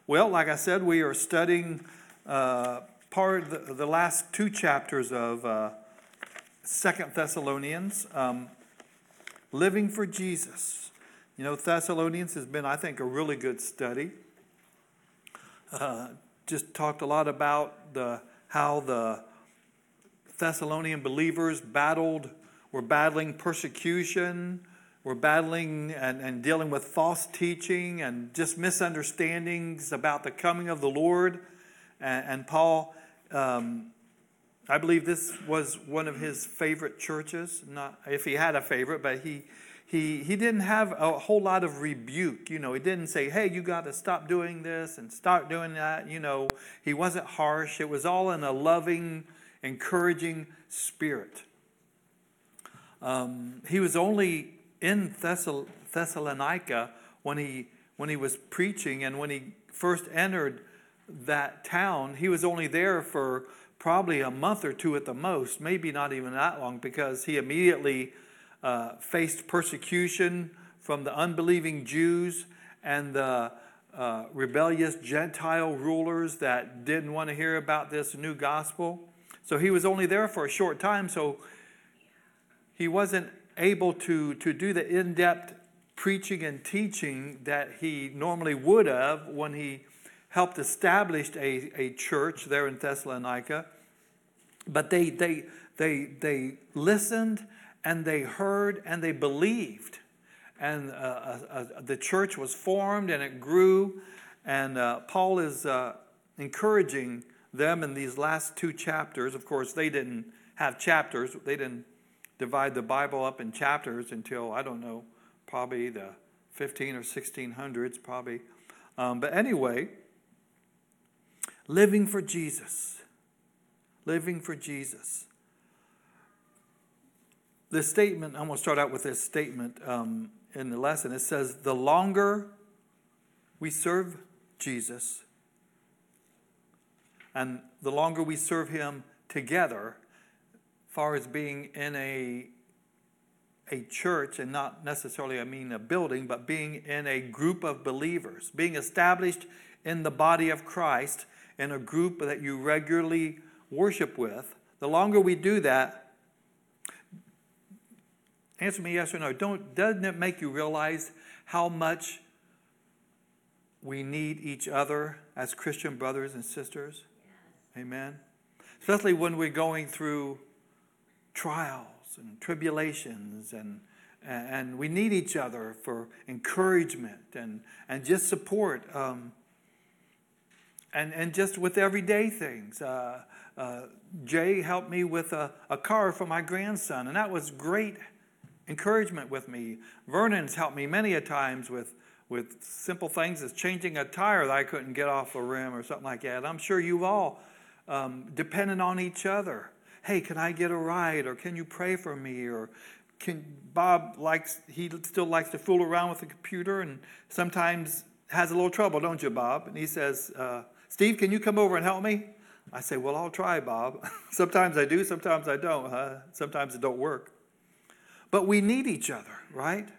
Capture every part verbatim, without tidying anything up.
Well, like I said, we are studying uh, part of the, the last two chapters of uh, Second Thessalonians, um, living for Jesus. You know, Thessalonians has been, I think, a really good study. Uh, just talked a lot about the how the Thessalonian believers battled, were battling persecution, were battling and, and dealing with false teaching and just misunderstandings about the coming of the Lord. And, and Paul, um, I believe this was one of his favorite churches. Not if he had a favorite, but he he he didn't have a whole lot of rebuke. You know, he didn't say, "Hey, you got to stop doing this and start doing that." You know, he wasn't harsh. It was all in a loving, encouraging spirit. Um, he was only in Thessal- Thessalonica when he when he was preaching, and when he first entered that town, he was only there for probably a month or two at the most, maybe not even that long, because he immediately uh, faced persecution from the unbelieving Jews and the uh, rebellious Gentile rulers that didn't want to hear about this new gospel. So he was only there for a short time, so he wasn't able to, to do the in-depth preaching and teaching that he normally would have when he helped establish a, a church there in Thessalonica. But they, they, they, they listened and they heard and they believed. And uh, uh, uh, the church was formed and it grew. And uh, Paul is uh, encouraging them in these last two chapters. Of course, they didn't have chapters. They didn't divide the Bible up in chapters until, I don't know, probably the fifteen or sixteen hundreds, probably. Um, but anyway, living for Jesus. Living for Jesus. The statement, I'm going to start out with this statement um, in the lesson. It says, the longer we serve Jesus, and the longer we serve him together, as far as being in a a church, and not necessarily I mean a building, but being in a group of believers, being established in the body of Christ, in a group that you regularly worship with, the longer we do that, answer me yes or no, don't, doesn't it make you realize how much we need each other as Christian brothers and sisters? Yes. Amen. Especially when we're going through trials and tribulations, and and we need each other for encouragement and and just support, um, and and just with everyday things. Uh, uh, Jay helped me with a, a car for my grandson, and that was great encouragement with me. Vernon's helped me many a times with with simple things as changing a tire that I couldn't get off a rim or something like that. I'm sure you've all um, depended on each other. Hey, can I get a ride? Or can you pray for me? Or can Bob likes he still likes to fool around with the computer and sometimes has a little trouble, don't you, Bob? And he says, uh, Steve, can you come over and help me? I say, well, I'll try, Bob. Sometimes I do, sometimes I don't. Huh? Sometimes it don't work. But we need each other, right?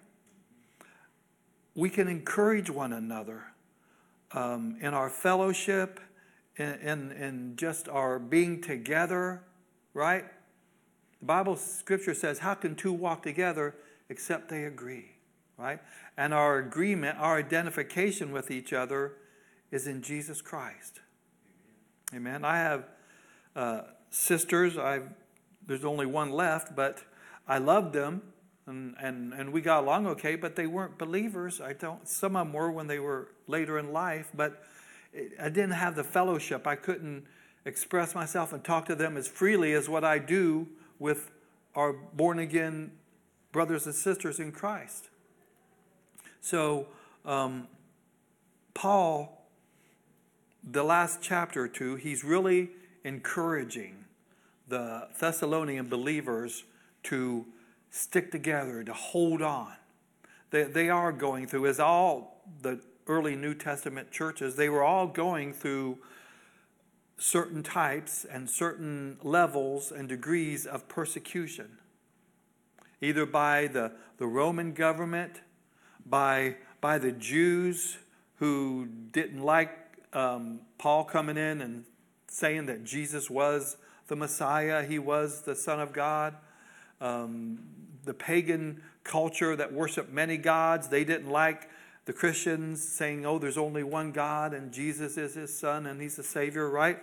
We can encourage one another um, in our fellowship, in, in, in just our being together. Right? The Bible scripture says, how can two walk together except they agree? Right? And our agreement, our identification with each other is in Jesus Christ. Amen. I have uh, sisters. I've there's only one left, but I loved them, and, and, and we got along okay, but they weren't believers. I don't. Some of them were when they were later in life, but it, I didn't have the fellowship. I couldn't express myself and talk to them as freely as what I do with our born-again brothers and sisters in Christ. So, um, Paul, the last chapter or two, he's really encouraging the Thessalonian believers to stick together, to hold on. They, they are going through, as all the early New Testament churches, they were all going through certain types and certain levels and degrees of persecution, either by the, the Roman government, by, by the Jews who didn't like um, Paul coming in and saying that Jesus was the Messiah, he was the Son of God. Um, the pagan culture that worshiped many gods, they didn't like the Christians saying, oh, there's only one God and Jesus is his son and he's the Savior, right?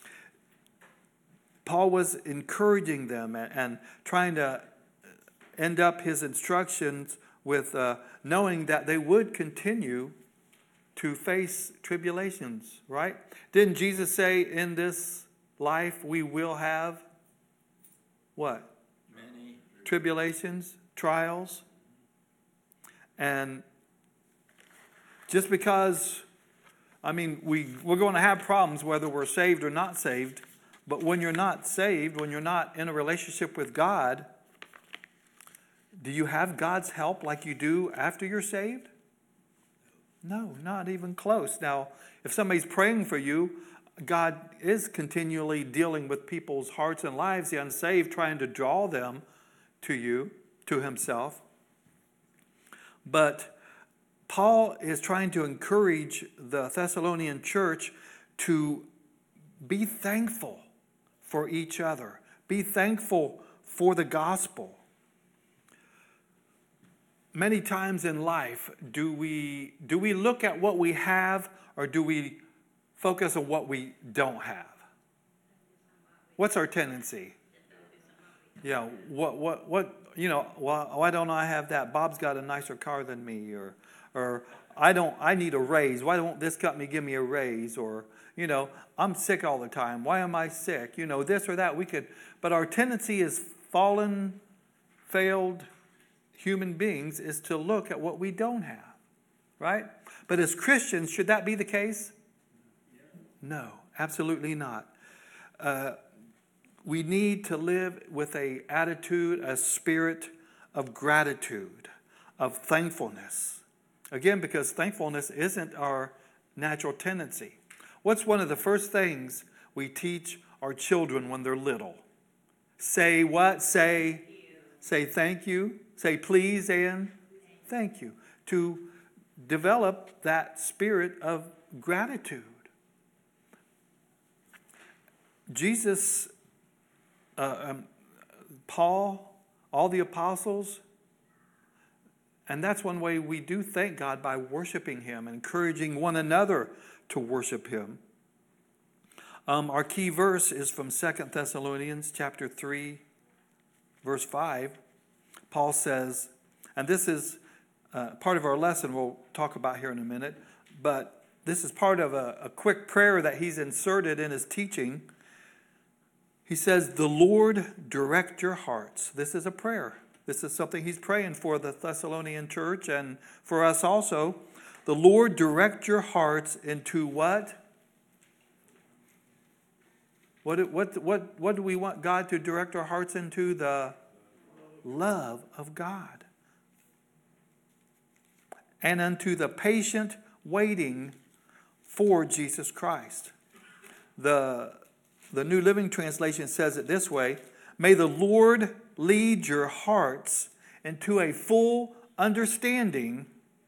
Paul was encouraging them and, and trying to end up his instructions with uh, knowing that they would continue to face tribulations, right? Didn't Jesus say in this life we will have what? Many tribulations, trials. And just because, I mean, we, we're going to have problems whether we're saved or not saved, but when you're not saved, when you're not in a relationship with God, do you have God's help like you do after you're saved? No, not even close. Now, if somebody's praying for you, God is continually dealing with people's hearts and lives, the unsaved, trying to draw them to you, to himself. But Paul is trying to encourage the Thessalonian church to be thankful for each other. Be thankful for the gospel. Many times in life, do we, do we look at what we have or do we focus on what we don't have? What's our tendency? Yeah, what, what, what, you know, why, why don't I have that? Bob's got a nicer car than me, or, or I don't, I need a raise. Why won't this company give me a raise? Or, you know, I'm sick all the time. Why am I sick? You know, this or that. We could, but our tendency as fallen, failed human beings is to look at what we don't have, right? But as Christians, should that be the case? No, absolutely not. Uh, we need to live with an attitude, a spirit of gratitude, of thankfulness. Again, because thankfulness isn't our natural tendency. What's one of the first things we teach our children when they're little? Say what? Say, say thank you. Say please and thank you. To develop that spirit of gratitude. Jesus, uh, um, Paul, all the apostles, and that's one way we do thank God, by worshiping him, encouraging one another to worship him. Um, our key verse is from Second Thessalonians chapter three, verse five. Paul says, and this is uh, part of our lesson we'll talk about here in a minute, but this is part of a, a quick prayer that he's inserted in his teaching. He says, the Lord direct your hearts. This is a prayer. This is something he's praying for the Thessalonian church and for us also. The Lord direct your hearts into what? What, what, what, what do we want God to direct our hearts into? The love of God. And unto the patient waiting for Jesus Christ. The, the New Living Translation says it this way: may the Lord lead your hearts into a full understanding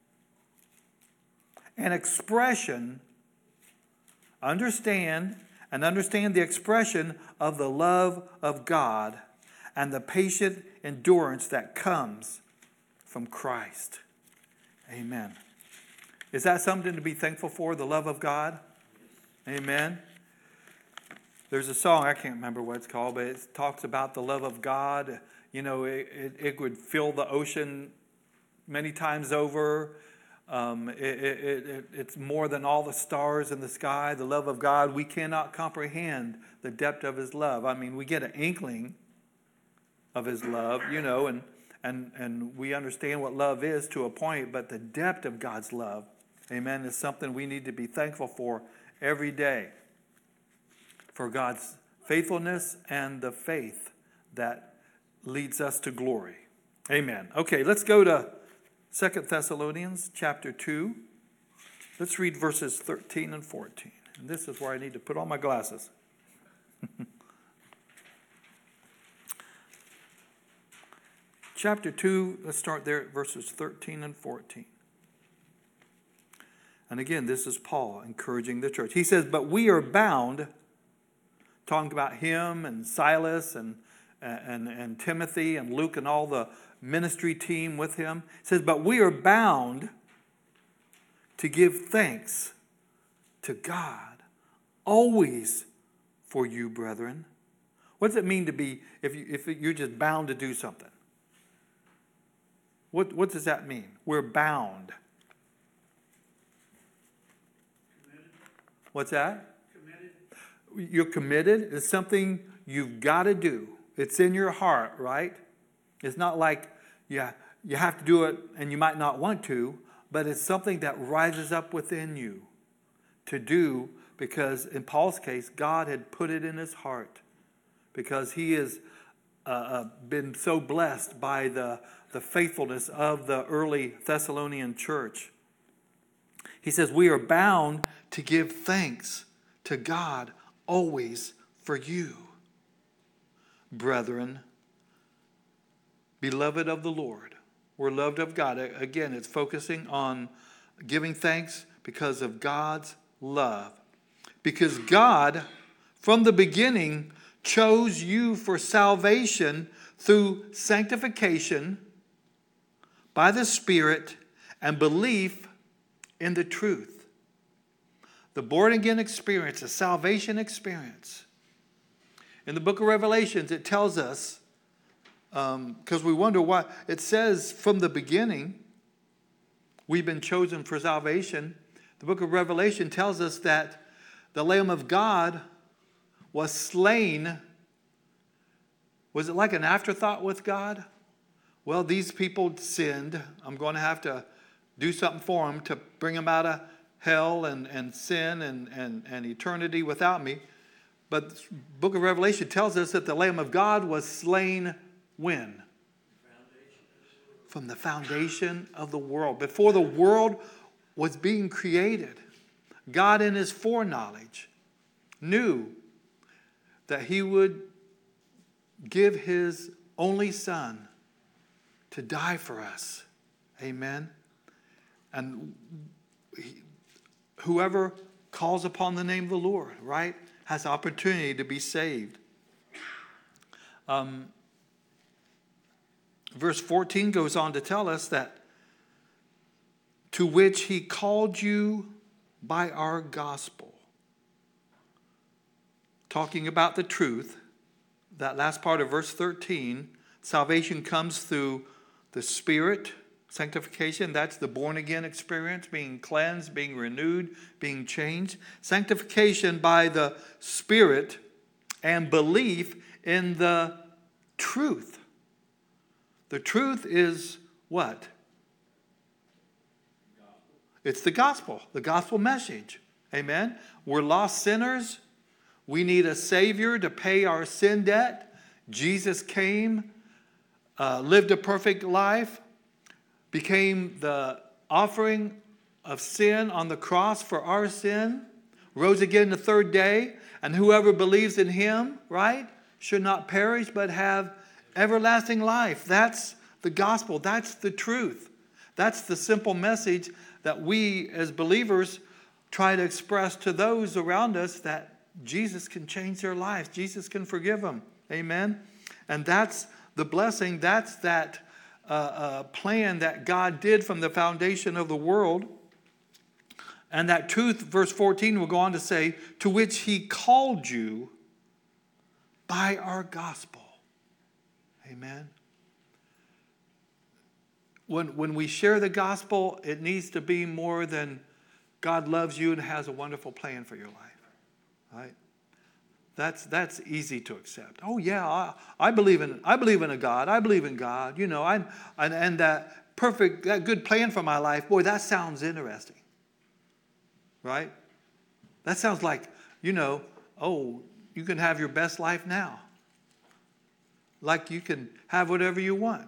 and expression, understand and understand the expression of the love of God and the patient endurance that comes from Christ. Amen. Is that something to be thankful for, the love of God? Amen. There's a song, I can't remember what it's called, but it talks about the love of God. You know, it, it, it would fill the ocean many times over. Um, it, it, it, it's more than all the stars in the sky. The love of God, we cannot comprehend the depth of his love. I mean, we get an inkling of his love, you know, and, and, and we understand what love is to a point, but the depth of God's love, amen, is something we need to be thankful for every day. For God's faithfulness and the faith that leads us to glory. Amen. Okay, let's go to Second Thessalonians chapter two. Let's read verses thirteen and fourteen. And this is where I need to put on my glasses. Chapter two, let's start there at verses thirteen and fourteen. And again, this is Paul encouraging the church. He says, but we are bound, talking about him and Silas and, and, and Timothy and Luke and all the ministry team with him. He says, but we are bound to give thanks to God always for you, brethren. What does it mean to be, if, you, if you're just bound to do something? What, what does that mean? We're bound. Committed. What's that? Committed. You're committed. It's something you've got to do. It's in your heart, right? It's not like yeah, you have to do it and you might not want to, but it's something that rises up within you to do because in Paul's case, God had put it in his heart because he has uh, uh, been so blessed by the, the faithfulness of the early Thessalonian church. He says, we are bound to give thanks to God always for you, brethren, beloved of the Lord. We're loved of God. Again, it's focusing on giving thanks because of God's love. Because God, from the beginning, chose you for salvation through sanctification by the Spirit and belief in the truth. The born-again experience, the salvation experience. In the book of Revelations, it tells us, because um, we wonder why, it says from the beginning, we've been chosen for salvation. The book of Revelation tells us that the Lamb of God was slain. Was it like an afterthought with God? Well, these people sinned. I'm going to have to do something for them to bring them out of hell and, and sin and, and, and eternity without me. But the book of Revelation tells us that the Lamb of God was slain when? From the foundation of the world. Before the world was being created, God in his foreknowledge knew that he would give his only son to die for us. Amen. And he, whoever calls upon the name of the Lord, right, has opportunity to be saved. Um, verse fourteen goes on to tell us that to which he called you by our gospel. Talking about the truth, that last part of verse thirteen, salvation comes through the Spirit, sanctification, that's the born-again experience, being cleansed, being renewed, being changed. Sanctification by the Spirit and belief in the truth. The truth is what? It's the gospel, the gospel message. Amen? We're lost sinners. We need a Savior to pay our sin debt. Jesus came, uh, lived a perfect life, became the offering of sin on the cross for our sin, rose again the third day, and whoever believes in him, right, should not perish but have everlasting life. That's the gospel. That's the truth. That's the simple message that we as believers try to express to those around us, that Jesus can change their lives. Jesus can forgive them. Amen? And that's the blessing. That's that uh, uh, plan that God did from the foundation of the world. And that truth, verse fourteen, will go on to say, to which he called you by our gospel. Amen? When, when we share the gospel, it needs to be more than God loves you and has a wonderful plan for your life. Right? That's that's easy to accept. Oh yeah, I, I believe in I believe in a God. I believe in God. You know, I'm and, and that perfect, that good plan for my life. Boy, that sounds interesting. Right? That sounds like, you know, oh, you can have your best life now. Like you can have whatever you want.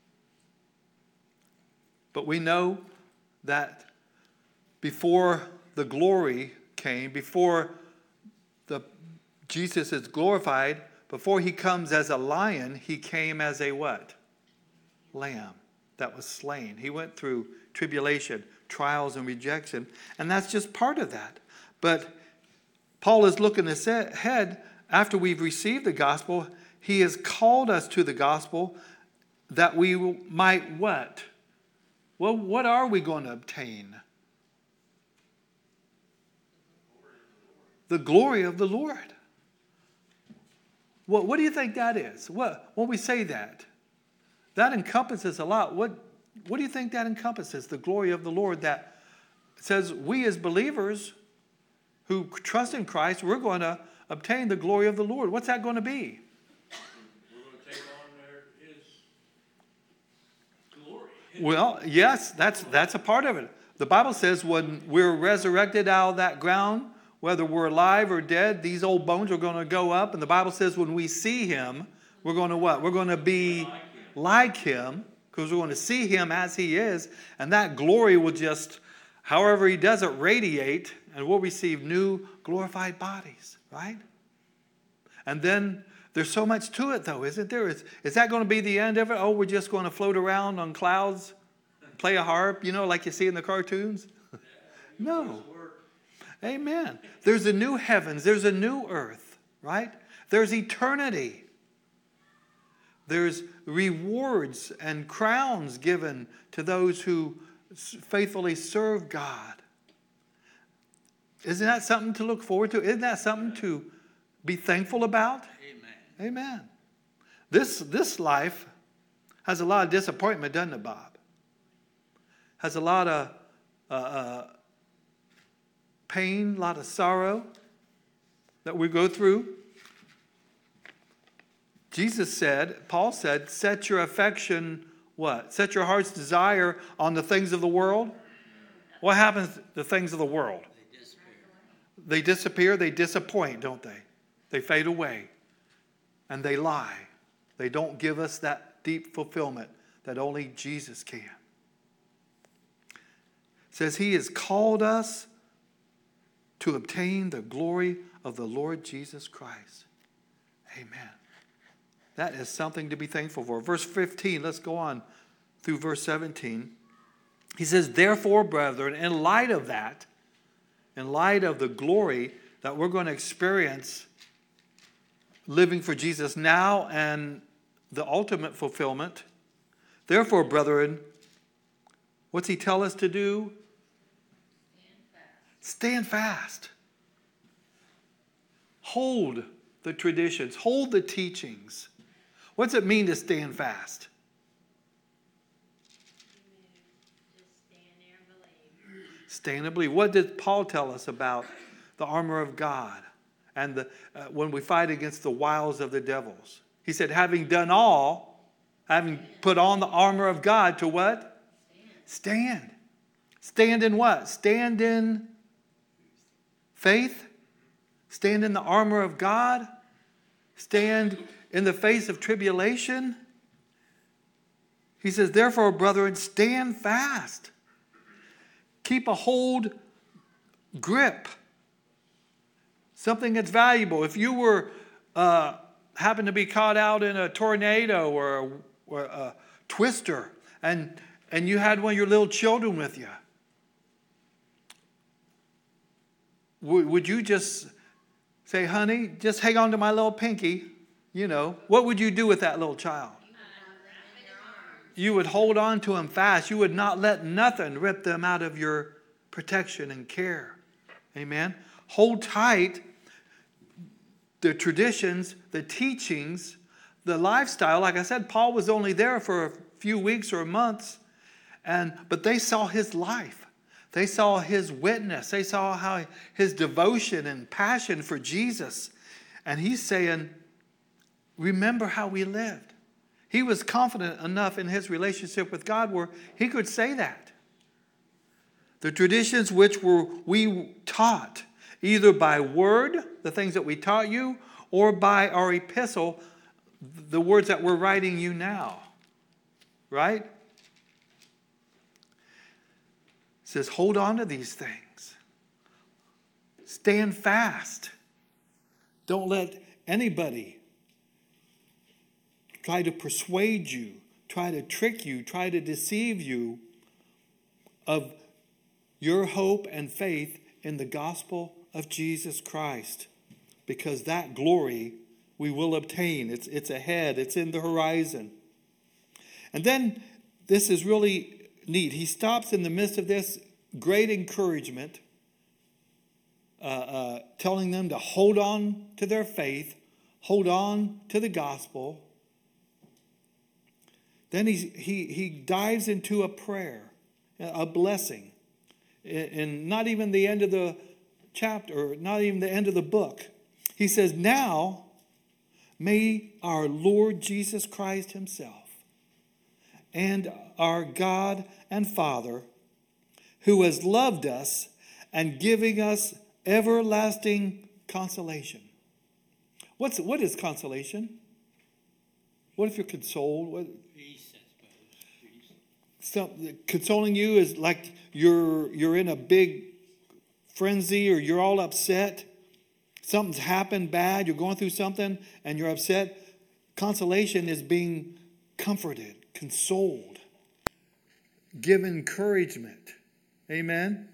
But we know that before the glory came, before the Jesus is glorified, before he comes as a lion, he came as a what? Lamb that was slain. He went through tribulation, trials and rejection. And that's just part of that. But Paul is looking ahead. After we've received the gospel, he has called us to the gospel that we might what? Well, what are we going to obtain? The glory of the Lord. What, what do you think that is? What, when we say that, that encompasses a lot. What, what do you think that encompasses? The glory of the Lord, that says we as believers who trust in Christ, we're going to obtain the glory of the Lord. What's that going to be? We're going to take on their, his glory. Well, yes, that's, that's a part of it. The Bible says when we're resurrected out of that ground, whether we're alive or dead, these old bones are going to go up. And the Bible says when we see him, we're going to what? We're going to be like him, because we're going to see him as he is. And that glory will just, however he does it, radiate, and we'll receive new glorified bodies, right? And then there's so much to it, though, isn't there? Is, is that going to be the end of it? Oh, we're just going to float around on clouds, play a harp, you know, like you see in the cartoons? No. Amen. There's a new heavens. There's a new earth, right? There's eternity. There's rewards and crowns given to those who faithfully serve God. Isn't that something to look forward to? Isn't that something to be thankful about? Amen. Amen. This, this life has a lot of disappointment, doesn't it, Bob? Has a lot of uh, uh, pain, a lot of sorrow that we go through. Jesus said, Paul said, set your affection, what? Set your heart's desire on the things of the world. What happens to the things of the world? They disappear. They disappear, they disappoint, don't they? They fade away. And they lie. They don't give us that deep fulfillment that only Jesus can. It says he has called us to obtain the glory of the Lord Jesus Christ. Amen. That is something to be thankful for. Verse fifteen, let's go on through verse seventeen. He says, therefore, brethren, in light of that, in light of the glory that we're going to experience living for Jesus now and the ultimate fulfillment, therefore, brethren, what's he tell us to do? Stand fast. Hold the traditions. Hold the teachings. What's it mean to stand fast? Just stand there and believe. Stand and believe. What did Paul tell us about the armor of God and the, uh, when we fight against the wiles of the devils? He said, having done all, having put on the armor of God to what? Stand. Stand, Stand in what? Stand in faith, stand in the armor of God, stand in the face of tribulation. He says, therefore, brethren, stand fast. Keep a hold grip. Something that's valuable. If you were uh, happened to be caught out in a tornado or a, or a twister, and, and you had one of your little children with you, would you just say, honey, just hang on to my little pinky? You know, what would you do with that little child? You would hold on to him fast. You would not let nothing rip them out of your protection and care. Amen. Hold tight the traditions, the teachings, the lifestyle. Like I said, Paul was only there for a few weeks or months, and but they saw his life. They saw his witness. They saw how his devotion and passion for Jesus. And he's saying, remember how we lived. He was confident enough in his relationship with God where he could say that. The traditions which were we taught, either by word, the things that we taught you, or by our epistle, the words that we're writing you now. Right? Says, hold on to these things. Stand fast. Don't let anybody try to persuade you, try to trick you, try to deceive you of your hope and faith in the gospel of Jesus Christ, because that glory we will obtain. It's, it's ahead. It's in the horizon. And then this is really neat. He stops in the midst of this great encouragement, uh, uh, telling them to hold on to their faith, hold on to the gospel. Then he, he, he dives into a prayer, a blessing. And not even the end of the chapter, or not even the end of the book. He says, now may our Lord Jesus Christ himself and our God and Father, who has loved us and giving us everlasting consolation. What's, what is consolation? What if you're consoled? What, Peace, I suppose. Peace. some, consoling you is like you're, you're in a big frenzy, or you're all upset. Something's happened bad. You're going through something and you're upset. Consolation is being comforted, consoled, give encouragement. Amen.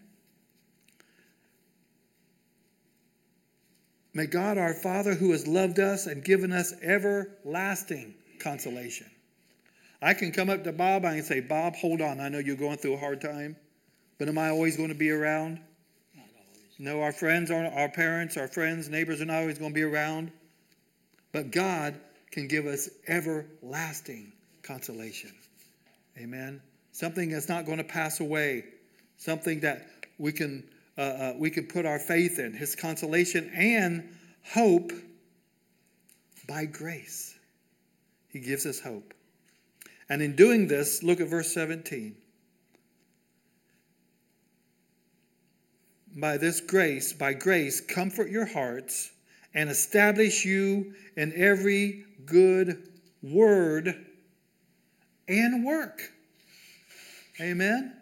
May God our Father, who has loved us and given us everlasting consolation. I can come up to Bob and I can say, Bob, hold on. I know you're going through a hard time, but am I always going to be around? Not always. No, our friends, our, our parents, our friends, neighbors are not always going to be around. But God can give us everlasting consolation. Amen. Something that's not going to pass away. Something that we can uh, uh, we can put our faith in. His consolation and hope by grace. He gives us hope. And in doing this, look at verse seventeen. By this grace, by grace, comfort your hearts and establish you in every good word and work. Amen.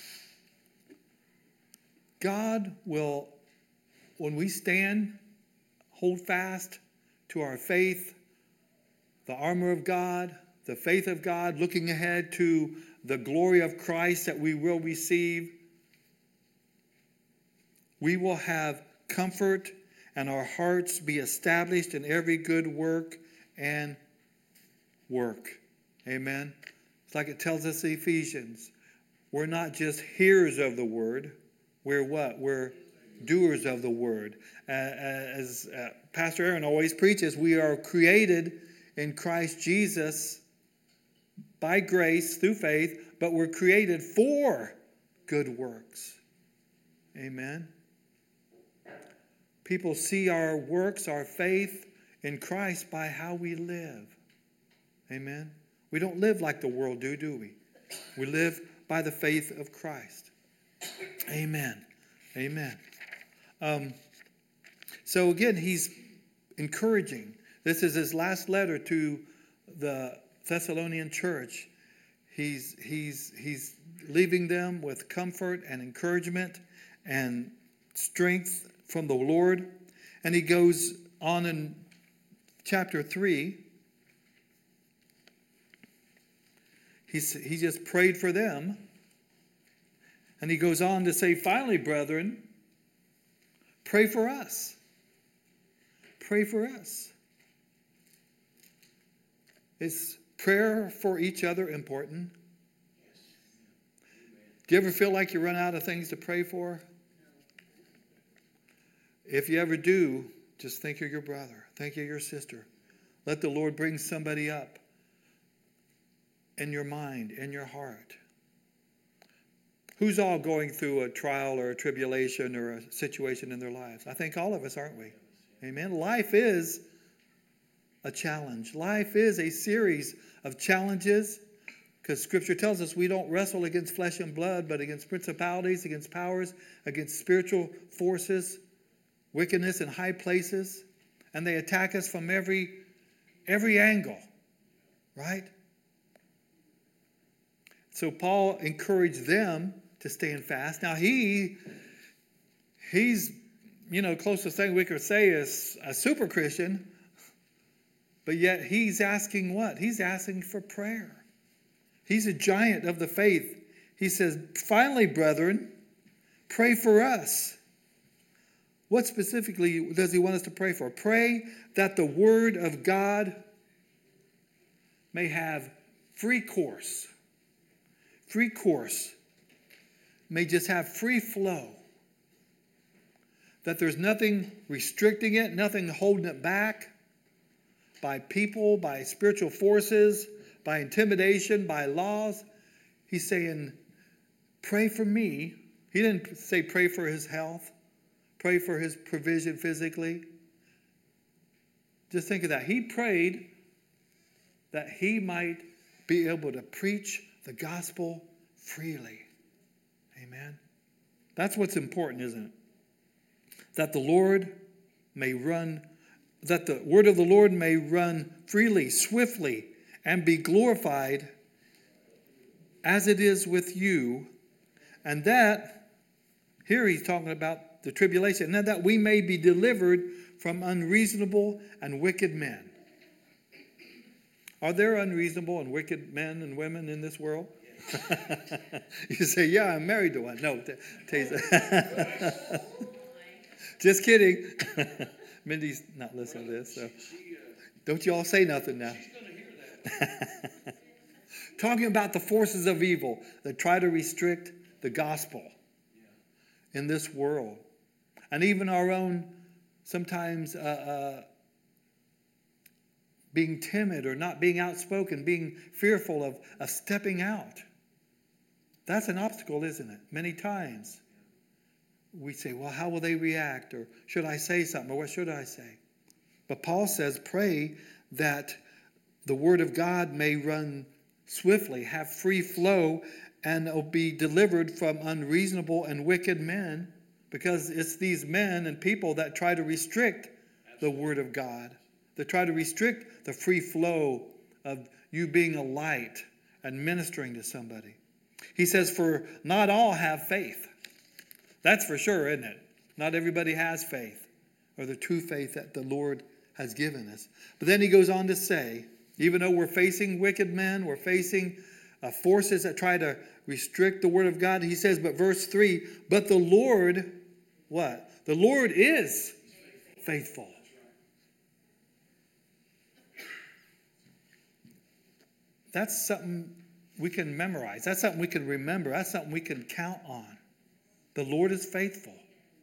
God will, when we stand, hold fast to our faith, the armor of God, the faith of God, looking ahead to the glory of Christ that we will receive, we will have comfort and our hearts be established in every good work and work. Amen. It's like it tells us in Ephesians. We're not just hearers of the word. We're what? We're doers of the word. Uh, as uh, Pastor Aaron always preaches, we are created in Christ Jesus by grace through faith, but we're created for good works. Amen. People see our works, our faith in Christ by how we live. Amen. We don't live like the world do, do we? We live by the faith of Christ. Amen. Amen. Um, so again, he's encouraging. This is his last letter to the Thessalonian church. He's, he's, he's leaving them with comfort and encouragement and strength from the Lord. And he goes on in chapter three. He's, he just prayed for them. And he goes on to say, finally, brethren, pray for us. Pray for us. Is prayer for each other important? Do you ever feel like you run out of things to pray for? If you ever do, just think of your brother. Think of your sister. Let the Lord bring somebody up in your mind, in your heart. Who's all going through a trial or a tribulation or a situation in their lives? I think all of us, aren't we? Amen. Life is a challenge. Life is a series of challenges, because Scripture tells us we don't wrestle against flesh and blood, but against principalities, against powers, against spiritual forces, wickedness in high places, and they attack us from every every angle, right? So Paul encouraged them to stand fast. Now he, he's, you know, closest thing we could say is a super Christian, but yet he's asking what? He's asking for prayer. He's a giant of the faith. he says, finally, brethren, pray for us. What specifically does he want us to pray for? Pray that the word of God may have free course. Free course. May just have free flow. That there's nothing restricting it, nothing holding it back by people, by spiritual forces, by intimidation, by laws. He's saying, pray for me. He didn't say pray for his health, pray for his provision physically. Just think of that. He prayed that he might be able to preach the gospel freely. Amen. That's what's important, isn't it? That the Lord may run, that the word of the Lord may run freely, swiftly, and be glorified as it is with you. And that, here he's talking about the tribulation, and that we may be delivered from unreasonable and wicked men. Are there unreasonable and wicked men and women in this world? You say, yeah, I'm married to one. No, t- Taser. Just kidding. Mindy's not listening to this, so don't you all say nothing now. Talking about the forces of evil that try to restrict the gospel in this world. And even our own, sometimes uh, uh, being timid or not being outspoken, being fearful of, of stepping out. That's an obstacle, isn't it? Many times we say, well, how will they react? Or should I say something? Or what should I say? But Paul says, pray that the word of God may run swiftly, have free flow, and be delivered from unreasonable and wicked men, because it's these men and people that try to restrict the word of God, that try to restrict the free flow of you being a light and ministering to somebody. He says, for not all have faith. That's for sure, isn't it? Not everybody has faith, or the true faith that the Lord has given us. But then he goes on to say, even though we're facing wicked men, we're facing uh, forces that try to restrict the word of God, he says, but verse three, but the Lord, what? The Lord is faithful. That's something we can memorize. That's something we can remember. That's something we can count on. The Lord is faithful,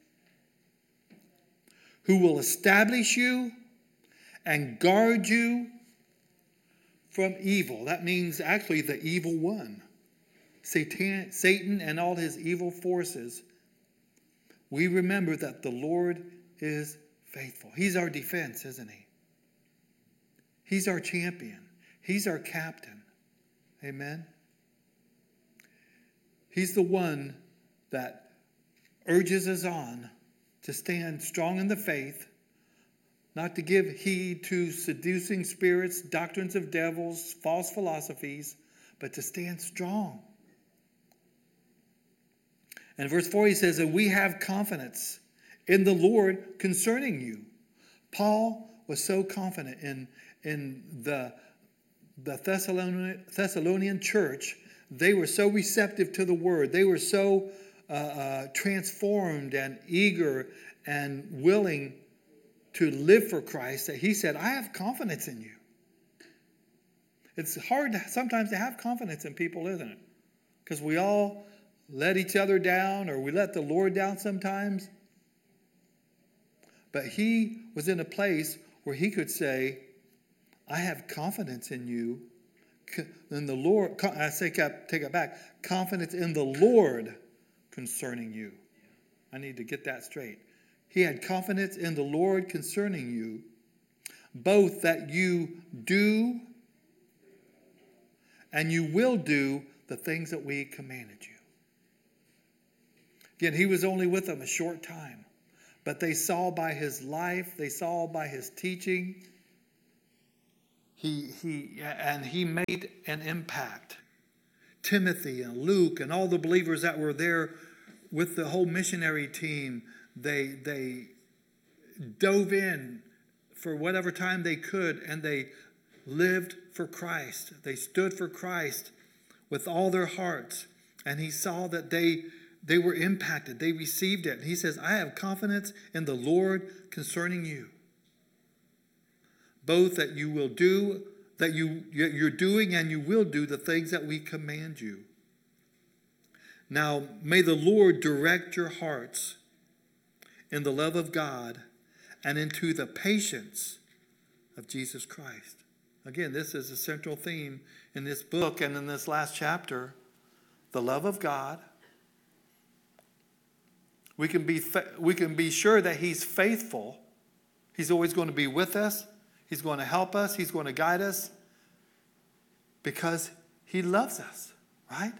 who will establish you and guard you from evil. That means actually the evil one. Satan, Satan and all his evil forces. We remember that the Lord is faithful. He's our defense, isn't he? He's our champion. He's our captain. Amen. He's the one that urges us on to stand strong in the faith, not to give heed to seducing spirits, doctrines of devils, false philosophies, but to stand strong. And verse four, he says, and we have confidence in the Lord concerning you. Paul was so confident in, in the, the Thessalonian, Thessalonian church. They were so receptive to the word. They were so uh, uh, transformed and eager and willing to live for Christ that he said, I have confidence in you. It's hard to, sometimes to have confidence in people, isn't it? Because we all let each other down, or we let the Lord down sometimes. But he was in a place where he could say, I have confidence in you. In the Lord, I say, take it back. Confidence in the Lord concerning you. I need to get that straight. He had confidence in the Lord concerning you, both that you do and you will do the things that we commanded you. Again, he was only with them a short time, but they saw by his life, they saw by his teaching, he, he, and he made an impact. Timothy and Luke and all the believers that were there with the whole missionary team, they, they dove in for whatever time they could, and they lived for Christ. They stood for Christ with all their hearts. and he saw that they, they were impacted. They received it. And he says, I have confidence in the Lord concerning you. Both that you will do, that you, you're doing and you will do the things that we command you. Now, may the Lord direct your hearts in the love of God and into the patience of Jesus Christ. Again, this is a central theme in this book and in this last chapter. The love of God. We can be, we can be sure that he's faithful. He's always going to be with us. He's going to help us. He's going to guide us because he loves us, right?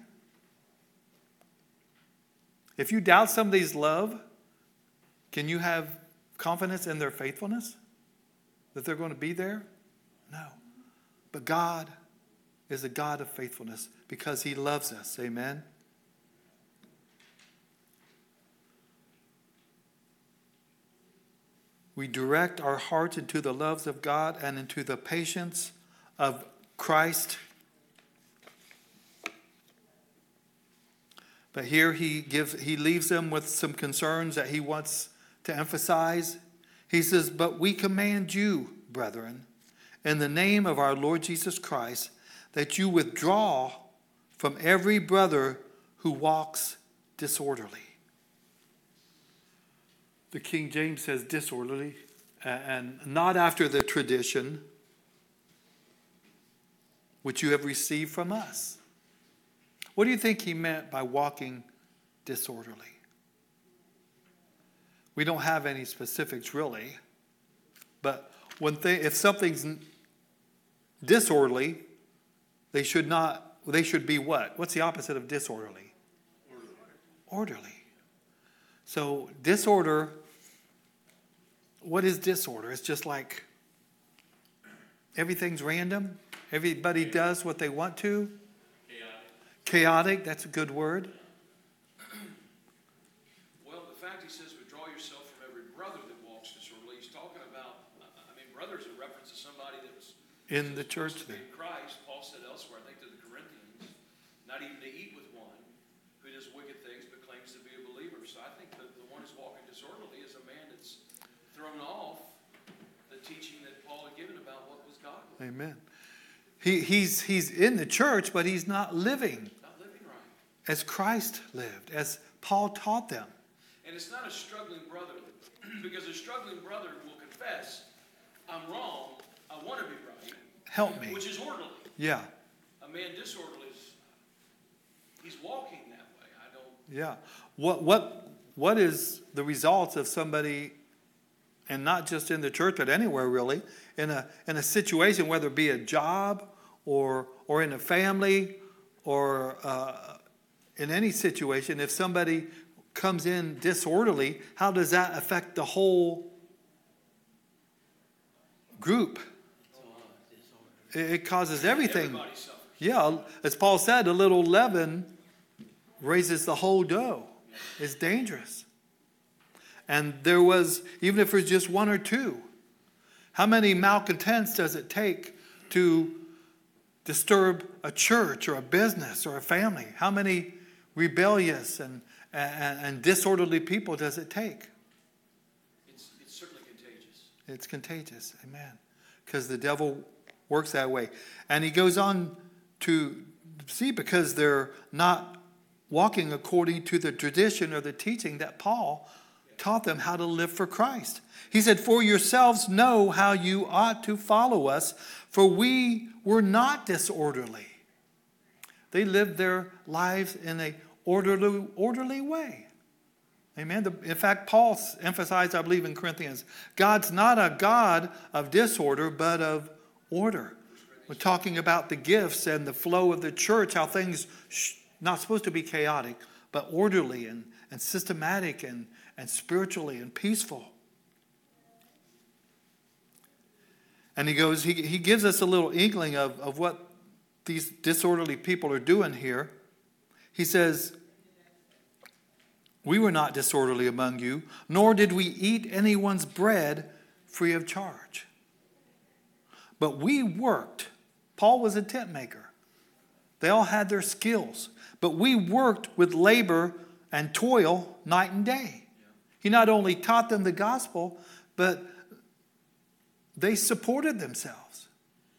If you doubt somebody's love, can you have confidence in their faithfulness? That they're going to be there? No. But God is a God of faithfulness because he loves us. Amen? We direct our hearts into the loves of God and into the patience of Christ. But here he gives, he leaves them with some concerns that he wants to emphasize. He says, but we command you, brethren, in the name of our Lord Jesus Christ, that you withdraw from every brother who walks disorderly. The King James says disorderly, and not after the tradition which you have received from us. What do you think he meant by walking disorderly? We don't have any specifics really, but when they, if something's disorderly, they should not. They should be what? What's the opposite of disorderly? Orderly. Orderly. So disorder. What is disorder? It's just like everything's random. Everybody does what they want to. Chaotic. Chaotic. That's a good word. Well, the fact he says withdraw yourself from every brother that walks disorderly, he's talking about, I mean, brothers in reference to somebody that was in the church there. In Christ, Paul said elsewhere, I think to the Corinthians, not even to eat with one who does wicked things but claims to be a believer. So I think that the one who's walking disorderly is a man that's thrown off the teaching that Paul had given about what was godly. Amen. He, he's, he's in the church, but he's not living, not living right as Christ lived, as Paul taught them. And it's not a struggling brother, because a struggling brother will confess, I'm wrong, I want to be right. Help me. Which is orderly. Yeah. A man disorderly is, he's walking that way. I don't. Yeah. What, what, what is the results of somebody, and not just in the church, but anywhere really, in a, in a situation, whether it be a job or, or in a family or uh, in any situation, if somebody comes in disorderly, how does that affect the whole group? It, it causes everything. Everybody suffers. Yeah, as Paul said, a little leaven raises the whole dough. It's dangerous. And there was, even if it's just one or two, how many malcontents does it take to disturb a church or a business or a family? How many rebellious and, and, and disorderly people does it take? It's, it's certainly contagious. It's contagious, amen. Because the devil works that way. And he goes on to see, because they're not walking according to the tradition or the teaching that Paul taught them how to live for Christ. He said, for yourselves know how you ought to follow us, for we were not disorderly. They lived their lives in an orderly, orderly way. Amen. In fact, Paul emphasized, I believe in Corinthians, God's not a God of disorder, but of order. We're talking about the gifts and the flow of the church, how things sh- not supposed to be chaotic, but orderly and, and systematic and, and spiritually and peaceful. And he goes, he, he gives us a little inkling of, of what these disorderly people are doing here. He says, we were not disorderly among you, nor did we eat anyone's bread free of charge. But we worked. Paul was a tent maker. They all had their skills. but we worked with labor and toil night and day. He not only taught them the gospel, but they supported themselves.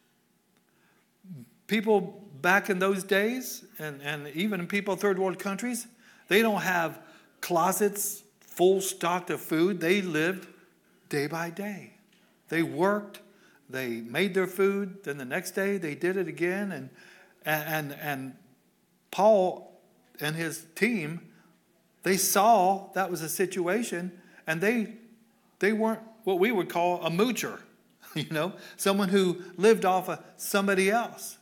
People back in those days, and, and even in people in third world countries, they don't have closets full stocked of food. They lived day by day. They worked, they made their food, then the next day they did it again. And, and, and Paul and his team, they saw that was a situation, and they, they weren't what we would call a moocher, you know, someone who lived off of somebody else.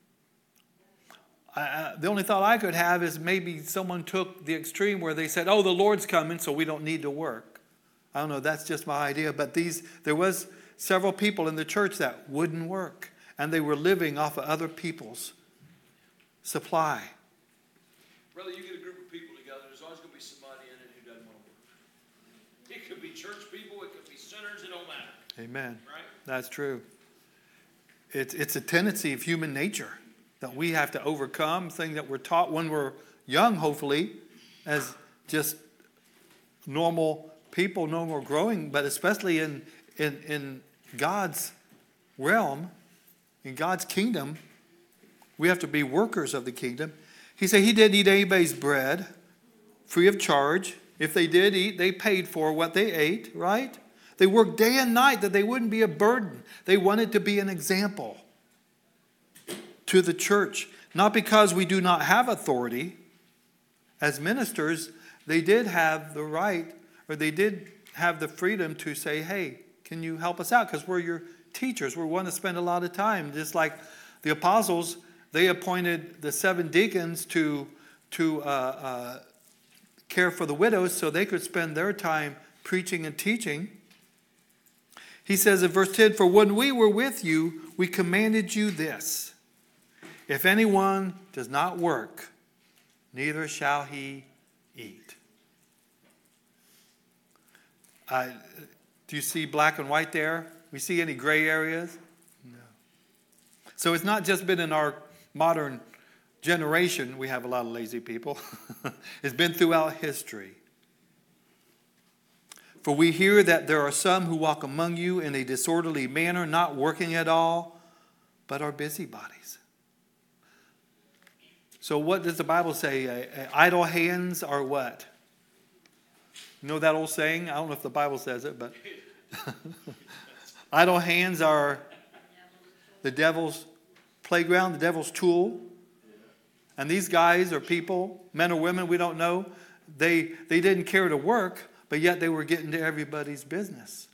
Uh, the only thought I could have is maybe someone took the extreme where they said, oh, the Lord's coming, so we don't need to work. I don't know, that's just my idea. But these, there was several people in the church that wouldn't work, and they were living off of other people's supply. Brother, you get a group of people together, there's always going to be somebody in it who doesn't want to work. It could be church people, it could be sinners, it don't matter. Amen. Right? That's true. It's, it's a tendency of human nature that we have to overcome, thing that we're taught when we're young, hopefully, as just normal people, normal growing, but especially in, in, in God's realm, in God's kingdom, we have to be workers of the kingdom. He said he didn't eat anybody's bread free of charge. If they did eat, they paid for what they ate, right? They worked day and night that they wouldn't be a burden. They wanted to be an example to the church. Not because we do not have authority. As ministers, they did have the right, or they did have the freedom to say, hey, can you help us out? Because we're your teachers. We want to spend a lot of time. Just like the apostles, they appointed the seven deacons to, to uh, uh, care for the widows so they could spend their time preaching and teaching. He says in verse ten, for when we were with you, we commanded you this. If anyone does not work, neither shall he eat. Uh, do you see black and white there? We see any gray areas? No. So it's not just been in our modern generation, we have a lot of lazy people. It's been throughout history. For we hear that there are some who walk among you in a disorderly manner, not working at all, but are busybodies. So what does the Bible say? Uh, uh, idle hands are what? You know that old saying? I don't know if the Bible says it, but idle hands are the devil's playground, the devil's tool. And these guys or people, men or women, we don't know, they, they didn't care to work, but yet they were getting to everybody's business.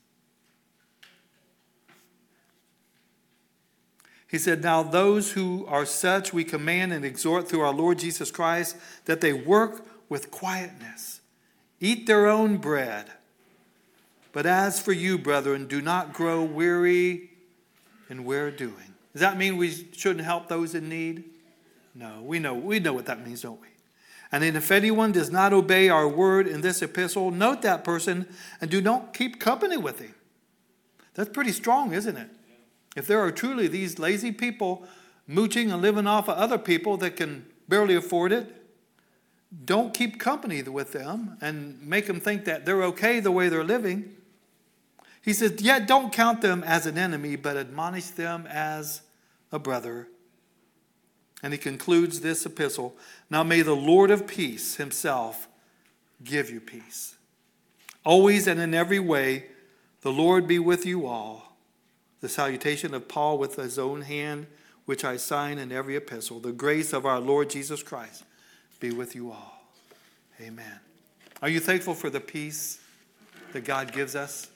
He said, now those who are such we command and exhort through our Lord Jesus Christ that they work with quietness, eat their own bread. But as for you, brethren, do not grow weary in well doing. Does that mean we shouldn't help those in need? No, we know, we know what that means, don't we? And then if anyone does not obey our word in this epistle, note that person and do not keep company with him. That's pretty strong, isn't it? If there are truly these lazy people mooching and living off of other people that can barely afford it, don't keep company with them and make them think that they're okay the way they're living. He says, yet don't count them as an enemy, but admonish them as a brother. And he concludes this epistle, now may the Lord of peace himself give you peace. Always and in every way, the Lord be with you all. The salutation of Paul with his own hand, which I sign in every epistle. The grace of our Lord Jesus Christ be with you all. Amen. Are you thankful for the peace that God gives us?